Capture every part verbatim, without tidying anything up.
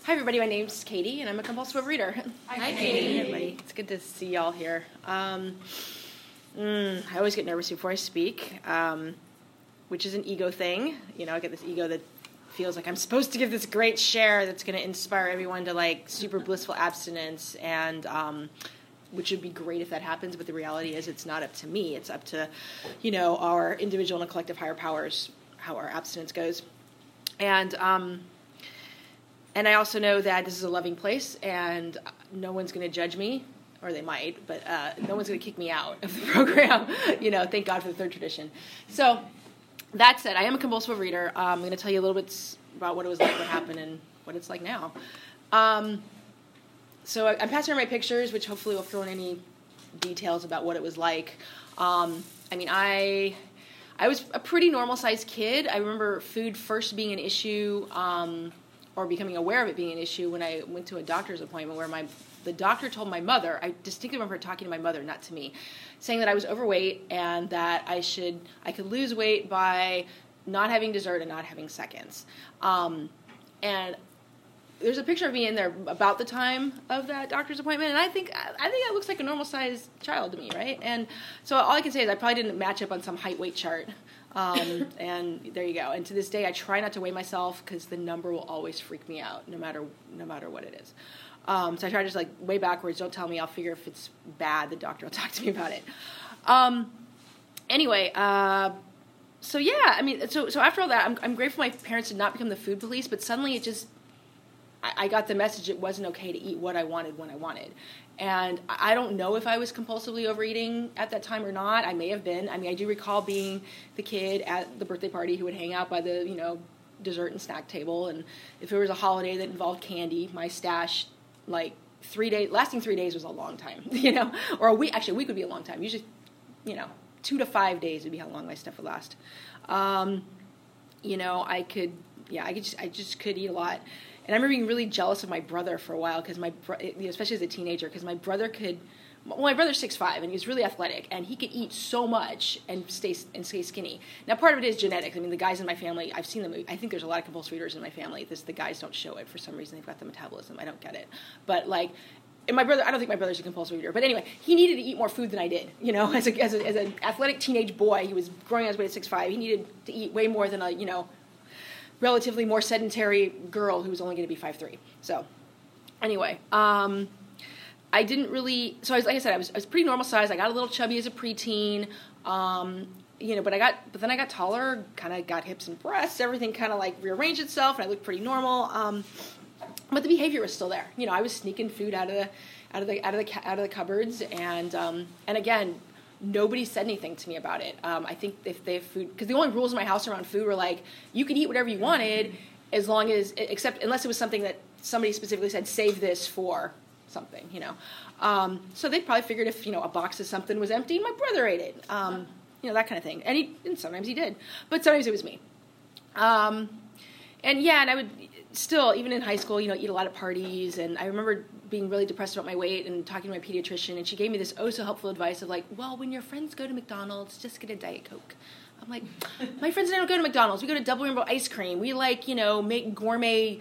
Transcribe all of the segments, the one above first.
Hi, everybody. My name's Katie, and I'm a compulsive reader. Hi, Hi Katie. Hey, everybody. It's good to see y'all here. Um, mm, I always get nervous before I speak, um, which is an ego thing. You know, I get this ego that feels like I'm supposed to give this great share that's going to inspire everyone to, like, super blissful abstinence, and um, which would be great if that happens, but the reality is it's not up to me. It's up to, you know, our individual and collective higher powers, how our abstinence goes. And... Um, And I also know that this is a loving place, and no one's going to judge me, or they might, but uh, no one's going to kick me out of the program. You know, thank God for the third tradition. So that said, I am a compulsive reader. Um, I'm going to tell you a little bit about what it was like, what happened, and what it's like now. Um, so I, I'm passing around my pictures, which hopefully will fill in any details about what it was like. Um, I mean, I... I was a pretty normal-sized kid. I remember food first being an issue, um, or becoming aware of it being an issue when I went to a doctor's appointment where my the doctor told my mother, I distinctly remember her talking to my mother, not to me, saying that I was overweight and that I should I could lose weight by not having dessert and not having seconds. Um, and there's a picture of me in there about the time of that doctor's appointment, and I think I think it looks like a normal-sized child to me, right? And so all I can say is I probably didn't match up on some height-weight chart. Um, and there you go. And to this day, I try not to weigh myself because the number will always freak me out, no matter no matter what it is. Um, so I try to just like weigh backwards. Don't tell me. I'll figure if it's bad, the doctor will talk to me about it. Um, anyway, uh, so yeah, I mean, so so after all that, I'm I'm grateful my parents did not become the food police, but suddenly it just I, I got the message it wasn't okay to eat what I wanted when I wanted. And I don't know if I was compulsively overeating at that time or not. I may have been. I mean, I do recall being the kid at the birthday party who would hang out by the, you know, dessert and snack table. And if it was a holiday that involved candy, my stash, like, three days, lasting three days was a long time, you know? Or a week, actually, a week would be a long time. Usually, you know, two to five days would be how long my stuff would last. Um, you know, I could, yeah, I could just, I just could eat a lot. And I remember being really jealous of my brother for a while, because my, bro- you know, especially as a teenager, because my brother could, well, my brother's six foot five, and he was really athletic, and he could eat so much and stay and stay skinny. Now, part of it is genetics. I mean, the guys in my family, I've seen them. I think there's a lot of compulsive eaters in my family. This, the guys don't show it for some reason. They've got the metabolism. I don't get it. But like, and my brother, I don't think my brother's a compulsive eater. But anyway, he needed to eat more food than I did. You know, as a as, a, as an athletic teenage boy, he was growing on his way to six foot five. He needed to eat way more than a, you know, relatively more sedentary girl who was only going to be five foot three. So, anyway, um, I didn't really. So, I was, like I said, I was, I was pretty normal size. I got a little chubby as a preteen, um, you know. But I got, but then I got taller. Kind of got hips and breasts. Everything kind of like rearranged itself, and I looked pretty normal. Um, but the behavior was still there. You know, I was sneaking food out of the, out of the, out of the, out of the cupboards, and um, and again. Nobody said anything to me about it. Um, I think if they have food, because the only rules in my house around food were like, you could eat whatever you wanted, as long as, except unless it was something that somebody specifically said, save this for something, you know. Um, so they probably figured if, you know, a box of something was empty, my brother ate it, um, you know, that kind of thing. And, he, and sometimes he did, but sometimes it was me. Um, and yeah, and I would still, even in high school, you know, eat a lot at parties, and I remember being really depressed about my weight and talking to my pediatrician, and she gave me this oh so helpful advice of like, well, when your friends go to McDonald's, just get a Diet Coke. I'm like, my friends and I don't go to McDonald's. We go to Double Rainbow Ice Cream. We like, you know, make gourmet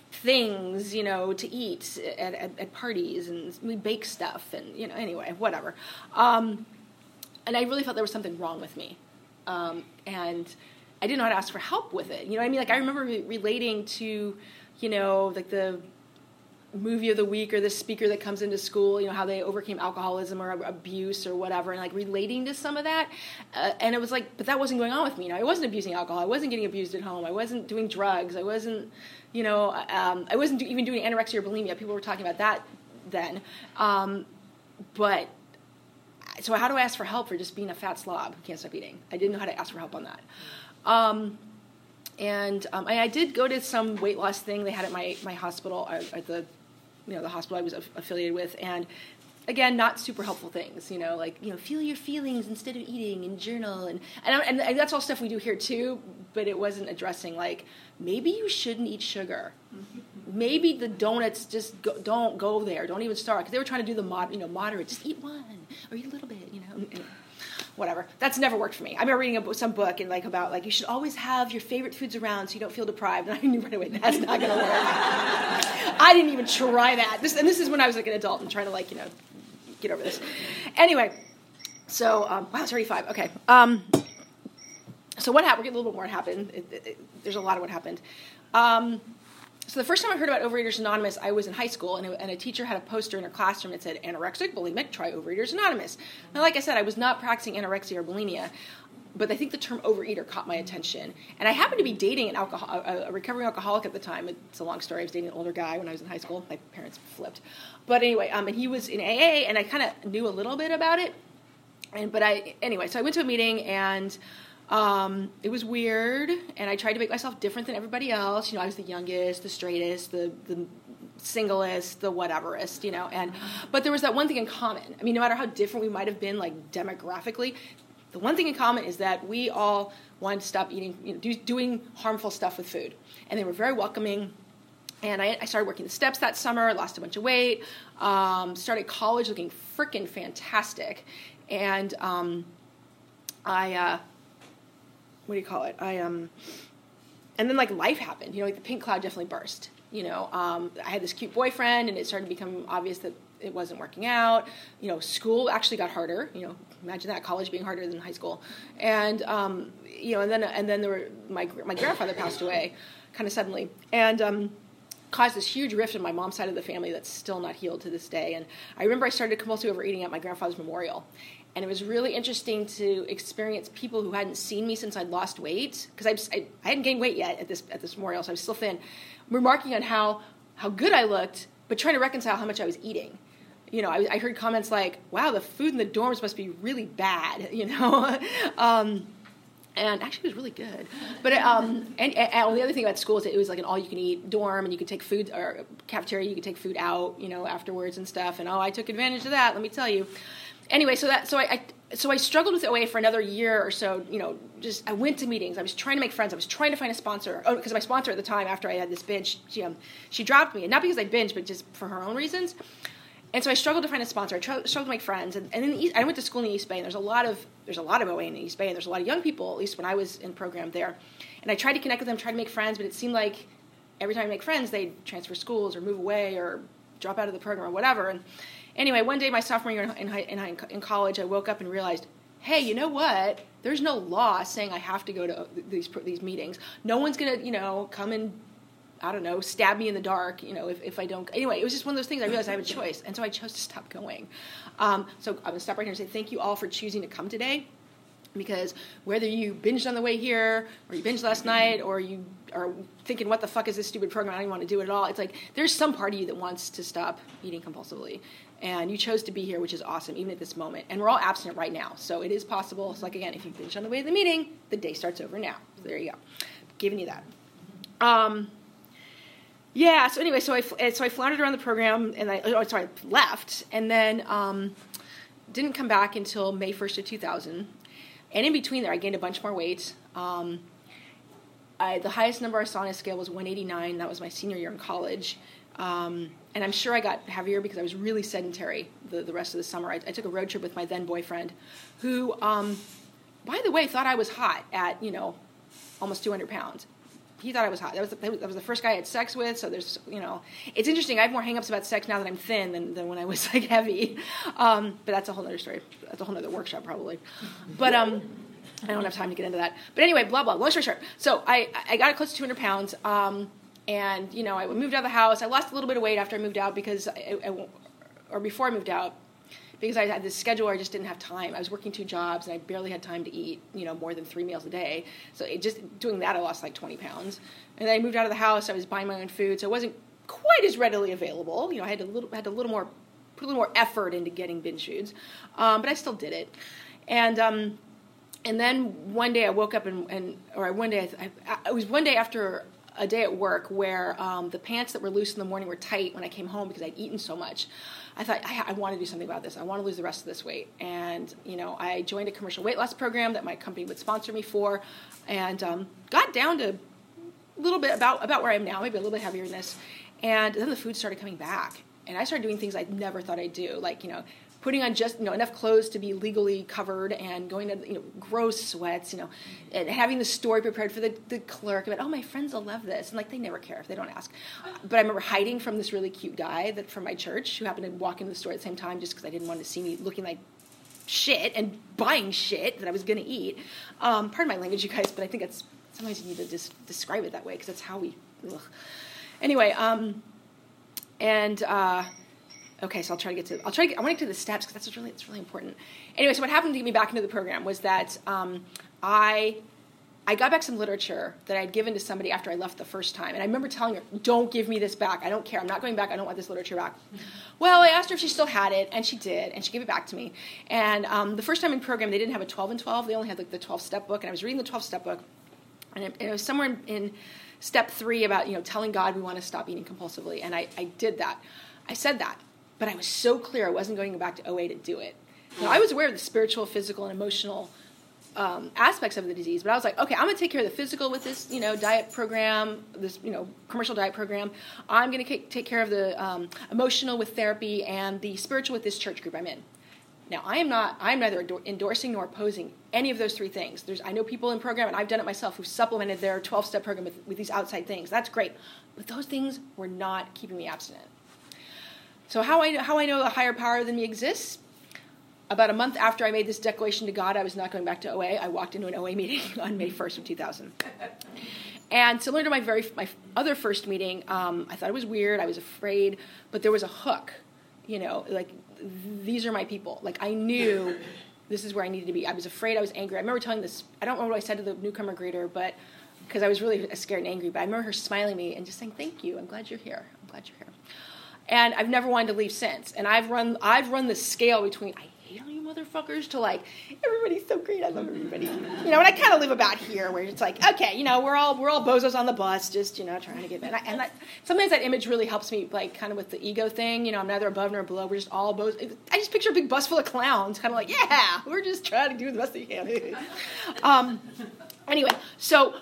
things, you know, to eat at, at, at parties, and we bake stuff, and, you know, anyway, whatever. Um, and I really felt there was something wrong with me. Um, and I didn't know how to ask for help with it. You know what I mean? Like, I remember re- relating to, you know, like the movie of the week or the speaker that comes into school, you know, how they overcame alcoholism or abuse or whatever, and like relating to some of that. Uh, and it was like, but that wasn't going on with me. You know, I wasn't abusing alcohol. I wasn't getting abused at home. I wasn't doing drugs. I wasn't, you know, um, I wasn't do, even doing anorexia or bulimia. People were talking about that then. Um, but, so how do I ask for help for just being a fat slob who can't stop eating? I didn't know how to ask for help on that. Um, and um, I, I did go to some weight loss thing they had at my, my hospital, uh, at the you know, the hospital I was aff- affiliated with, and again, not super helpful things, you know, like, you know, feel your feelings instead of eating and journal, and and, and and that's all stuff we do here too, but it wasn't addressing, like, maybe you shouldn't eat sugar. Mm-hmm. Maybe the donuts just go, don't go there, don't even start, because they were trying to do the, mod, you know, moderate, just eat one, or eat a little bit, you know, and, and whatever. That's never worked for me. I remember reading a book, some book and like about like you should always have your favorite foods around so you don't feel deprived. And I knew right away that's not going to work. I didn't even try that. This and this is when I was like an adult and trying to like you know get over this. Anyway, so um, wow, it's already five. Okay. Um, so what happened? We're getting a little bit more what happened. It, it, it, there's a lot of what happened. Um, So the first time I heard about Overeaters Anonymous, I was in high school, and a, and a teacher had a poster in her classroom that said, anorexic, bulimic, try Overeaters Anonymous. Now, like I said, I was not practicing anorexia or bulimia, but I think the term overeater caught my attention. And I happened to be dating an alcohol, a, a recovering alcoholic at the time. It's a long story. I was dating an older guy when I was in high school. My parents flipped. But anyway, um, and he was in A A, and I kind of knew a little bit about it. And But I, anyway, so I went to a meeting, and... Um, it was weird, and I tried to make myself different than everybody else. You know, I was the youngest, the straightest, the, the singlest, the whateverest, you know. And but there was that one thing in common. I mean, no matter how different we might have been, like, demographically, the one thing in common is that we all wanted to stop eating, you know, do, doing harmful stuff with food. And they were very welcoming. And I, I started working the steps that summer, lost a bunch of weight, um, started college looking freaking fantastic. And um, I... Uh, what do you call it? I um, and then like life happened. You know, like the pink cloud definitely burst. You know, um, I had this cute boyfriend, and it started to become obvious that it wasn't working out. You know, school actually got harder. You know, imagine that, college being harder than high school. And um, you know, and then and then there were my my grandfather passed away, kind of suddenly, and um, caused this huge rift in my mom's side of the family that's still not healed to this day. And I remember I started compulsive overeating at my grandfather's memorial. And it was really interesting to experience people who hadn't seen me since I'd lost weight, because I, I, I hadn't gained weight yet at this at this memorial, so I was still thin, remarking on how, how good I looked, but trying to reconcile how much I was eating. You know, I, I heard comments like, wow, the food in the dorms must be really bad, you know. um, and actually it was really good. But um, and, and the other thing about school is that it was like an all-you-can-eat dorm, and you could take food, or cafeteria, you could take food out, you know, afterwards and stuff. And, oh, I took advantage of that, let me tell you. Anyway, so that so I, I so I struggled with O A for another year or so. You know, just I went to meetings. I was trying to make friends. I was trying to find a sponsor. Oh, because my sponsor at the time, after I had this binge, she um, she dropped me, and not because I binged, but just for her own reasons. And so I struggled to find a sponsor. I tr- struggled to make friends. And, and in the East, I went to school in the East Bay, and there's a lot of there's a lot of O A in the East Bay, and there's a lot of young people, at least when I was in program there. And I tried to connect with them, tried to make friends, but it seemed like every time I make friends, they'd transfer schools or move away or drop out of the program or whatever. And anyway, one day, my sophomore year in, high, in, high, in college, I woke up and realized, hey, you know what? There's no law saying I have to go to these these meetings. No one's going to, you know, come and, I don't know, stab me in the dark, you know, if, if I don't. Anyway, it was just one of those things. I realized I have a choice, and so I chose to stop going. Um, so I'm going to stop right here and say thank you all for choosing to come today, because whether you binged on the way here, or you binged last night, or you are thinking, what the fuck is this stupid program? I don't even want to do it at all. It's like there's some part of you that wants to stop eating compulsively. And you chose to be here, which is awesome, even at this moment. And we're all abstinent right now, so it is possible. It's like, again, if you finish on the way to the meeting, the day starts over now. So there you go. Giving you that. Um, yeah, so anyway, so I, so I floundered around the program, and I, oh, sorry, left, and then um, didn't come back until May first of two thousand. And in between there, I gained a bunch more weight. Um, I, the highest number I saw on a scale was one eighty-nine. That was my senior year in college. Um, and I'm sure I got heavier because I was really sedentary the, the rest of the summer. I, I took a road trip with my then boyfriend, who, um, by the way, thought I was hot at, you know, almost two hundred pounds. He thought I was hot. That was the, that was the first guy I had sex with. So there's, you know, it's interesting. I have more hang-ups about sex now that I'm thin than, than when I was like heavy. Um, but that's a whole other story. That's a whole other workshop probably. But um, I don't have time to get into that. But anyway, blah blah. Long story short. So I I got close to two hundred pounds. Um, And, you know, I moved out of the house. I lost a little bit of weight after I moved out because, I, I, or before I moved out, because I had this schedule where I just didn't have time. I was working two jobs, and I barely had time to eat, you know, more than three meals a day. So it just doing that, I lost like twenty pounds. And then I moved out of the house. I was buying my own food, so it wasn't quite as readily available. You know, I had a little, had a little more, put a little more effort into getting binge foods, um, but I still did it. And um, and then one day I woke up and, and or one day I, I, it was one day after a day at work where um, the pants that were loose in the morning were tight when I came home because I'd eaten so much. I thought, I, I want to do something about this. I want to lose the rest of this weight. And, you know, I joined a commercial weight loss program that my company would sponsor me for, and um, got down to a little bit about, about where I am now, maybe a little bit heavier than this. And then the food started coming back. And I started doing things I never thought I'd do, like, you know, putting on just, you know, enough clothes to be legally covered and going to, you know, gross sweats, you know, and having the story prepared for the, the clerk about, oh, my friends will love this. And, like, they never care if they don't ask. But I remember hiding from this really cute guy that from my church who happened to walk into the store at the same time just because I didn't want to see me looking like shit and buying shit that I was going to eat. Um, pardon my language, you guys, but I think it's sometimes you need to just describe it that way because that's how we, ugh. Anyway, um, and, uh, okay, so I'll try to get to, I'll try to get, I want to get to the steps because that's what's really, it's really important. Anyway, so what happened to get me back into the program was that um, I, I got back some literature that I'd given to somebody after I left the first time. And I remember telling her, don't give me this back. I don't care. I'm not going back. I don't want this literature back. Mm-hmm. Well, I asked her if she still had it, and she did, and she gave it back to me. And um, the first time in program, they didn't have a twelve and twelve. They only had like the twelve-step book, and I was reading the twelve-step book, and it, and it was somewhere in, in step three about, you know, telling God we want to stop eating compulsively. And I, I did that. I said that, but I was so clear I wasn't going back to O A to do it. Now, I was aware of the spiritual, physical, and emotional Um, aspects of the disease, but I was like, okay, I'm going to take care of the physical with this, you know, diet program, this, you know, commercial diet program. I'm going to take care of the um, emotional with therapy and the spiritual with this church group I'm in. Now, I am not, I'm neither endorsing nor opposing any of those three things. There's, I know people in program, and I've done it myself, who supplemented their twelve-step program with, with these outside things. That's great, but those things were not keeping me abstinent. So how I how I know a higher power than me exists? About a month after I made this declaration to God, I was not going back to O A. I walked into an O A meeting on May first of two thousand. And similar to my very my other first meeting, um, I thought it was weird. I was afraid, but there was a hook. You know, like, these are my people. Like, I knew this is where I needed to be. I was afraid. I was angry. I remember telling this. I don't remember what I said to the newcomer greeter, but because I was really scared and angry. But I remember her smiling at me and just saying, "Thank you. I'm glad you're here. I'm glad you're here." And I've never wanted to leave since. And I've run I've run the scale between I hate all you motherfuckers to, like, everybody's so great, I love everybody. You know, and I kind of live about here where it's like, okay, you know, we're all we're all bozos on the bus, just, you know, trying to get, and, I, and that, sometimes that image really helps me, like, kind of with the ego thing. You know, I'm neither above nor below. We're just all bozos. I just picture a big bus full of clowns, kind of like, yeah, we're just trying to do the best we can. um, anyway, so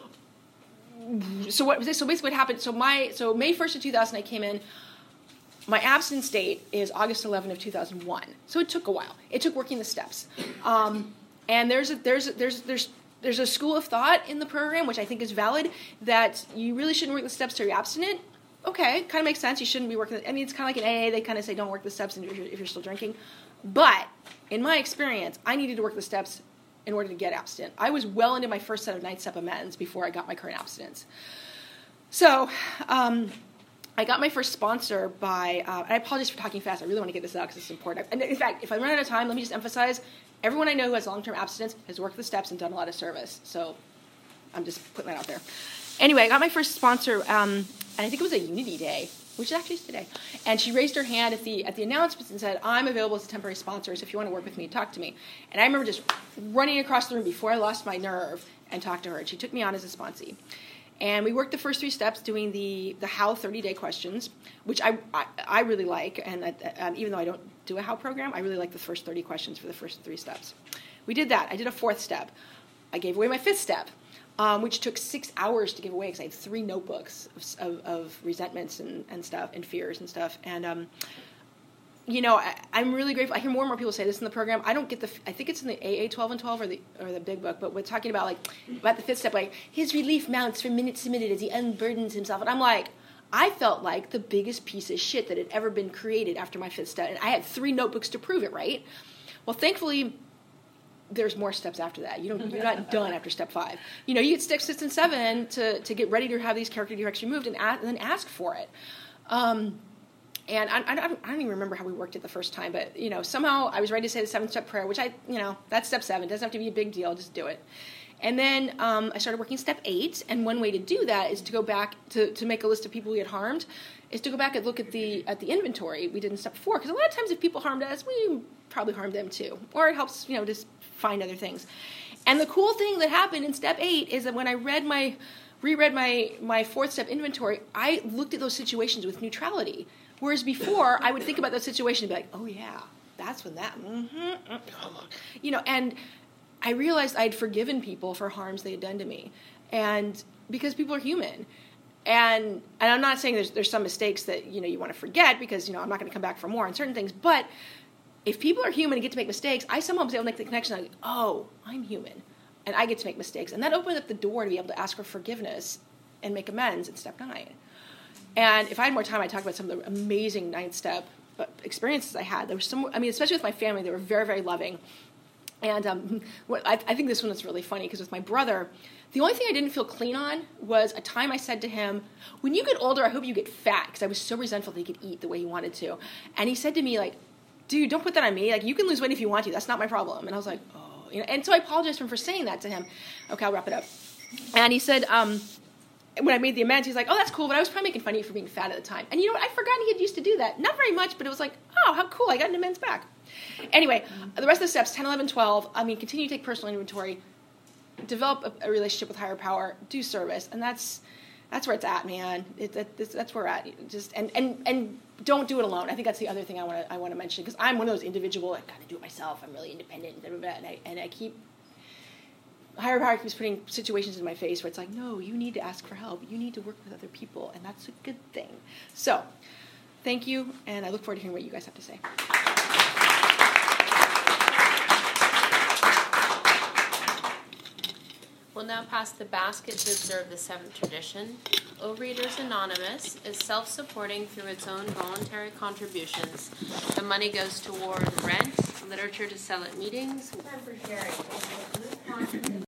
so what so basically what happened? So my so May first of two thousand, I came in. My abstinence date is August eleventh of two thousand one, so it took a while. It took working the steps, um, and there's a, there's a, there's there's there's a school of thought in the program which I think is valid that you really shouldn't work the steps till you're abstinent. Okay, kind of makes sense. You shouldn't be working. The, I mean, it's kind of like in A A. They kind of say don't work the steps if you're, if you're still drinking, but in my experience, I needed to work the steps in order to get abstinent. I was well into my first set of nine step amends before I got my current abstinence. So. Um, I got my first sponsor by, uh, and I apologize for talking fast. I really want to get this out because it's important. And in fact, if I run out of time, let me just emphasize, everyone I know who has long-term abstinence has worked the steps and done a lot of service. So I'm just putting that out there. Anyway, I got my first sponsor, um, and I think it was a Unity Day, which actually is today. And she raised her hand at the at the announcements and said, I'm available as a temporary sponsor, so if you want to work with me, talk to me. And I remember just running across the room before I lost my nerve and talked to her. And she took me on as a sponsee. And we worked the first three steps doing the, the How thirty-day questions, which I, I, I really like. And I, um, even though I don't do a How program, I really like the first thirty questions for the first three steps. We did that. I did a fourth step. I gave away my fifth step, um, which took six hours to give away because I had three notebooks of, of, of resentments and, and stuff and fears and stuff. And, um, you know, I, I'm really grateful. I hear more and more people say this in the program. I don't get the, I think it's in the A A twelve and twelve or the or the big book, but we're talking about, like, about the fifth step, like, his relief mounts from minute to minute as he unburdens himself. And I'm like, I felt like the biggest piece of shit that had ever been created after my fifth step. And I had three notebooks to prove it, right? Well, thankfully, there's more steps after that. You don't, you're not done after step five. You know, you get steps six and seven to, to get ready to have these character defects removed and, ask, and then ask for it. Um, And I, I, don't, I don't even remember how we worked it the first time, but, you know, somehow I was ready to say the seven-step prayer, which I, you know, that's step seven. It doesn't have to be a big deal. Just do it. And then um, I started working step eight, and one way to do that is to go back to, to make a list of people we had harmed, is to go back and look at the at the inventory we did in step four. Because a lot of times if people harmed us, we probably harmed them too. Or it helps, you know, just find other things. And the cool thing that happened in step eight is that when I read my, reread my, my fourth step inventory, I looked at those situations with neutrality. Whereas before, I would think about that situation and be like, oh, yeah, that's when that, mm-hmm, mm-hmm. You know, and I realized I'd forgiven people for harms they had done to me. And because people are human. And and I'm not saying there's there's some mistakes that, you know, you want to forget because, you know, I'm not going to come back for more on certain things. But if people are human and get to make mistakes, I somehow was able to make the connection, like, oh, I'm human, and I get to make mistakes. And that opened up the door to be able to ask for forgiveness and make amends in step nine. And if I had more time, I'd talk about some of the amazing ninth step experiences I had. There was some, I mean, especially with my family, they were very, very loving. And um, what, I, I think this one is really funny, because with my brother, the only thing I didn't feel clean on was a time I said to him, when you get older, I hope you get fat, because I was so resentful that he could eat the way he wanted to. And he said to me, like, dude, don't put that on me. Like, you can lose weight if you want to. That's not my problem. And I was like, oh. You know, and so I apologized to him for saying that to him. Okay, I'll wrap it up. And he said, um, when I made the amends, he's like, oh, that's cool, but I was probably making fun of you for being fat at the time. And you know what? I forgot he had used to do that. Not very much, but it was like, oh, how cool. I got an amends back. Anyway, the rest of the steps, ten, eleven, twelve, I mean, continue to take personal inventory, develop a, a relationship with higher power, do service, and that's that's where it's at, man. It, it, it's, that's where we're at. Just and, and and don't do it alone. I think that's the other thing I want to I want to mention, because I'm one of those individual, I got to do it myself. I'm really independent, and, blah, blah, blah, and I and I keep higher power keeps putting situations in my face where it's like, no, you need to ask for help. You need to work with other people, and that's a good thing. So, thank you, and I look forward to hearing what you guys have to say. We'll now pass the basket to observe the seventh tradition. O Readers Anonymous is self-supporting through its own voluntary contributions. The money goes toward rent, literature to sell at meetings. Time for sharing.